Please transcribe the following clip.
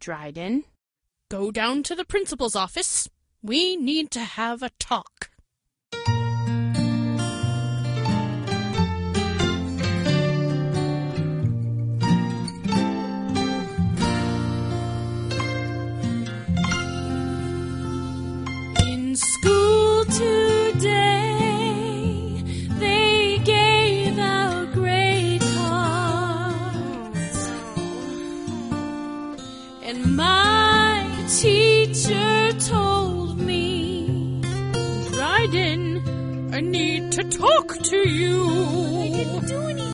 Dryden. Go down to the principal's office. We need to have a talk. In school today, they gave out grade cards, and my teacher told me, Dryden, I need to talk to you.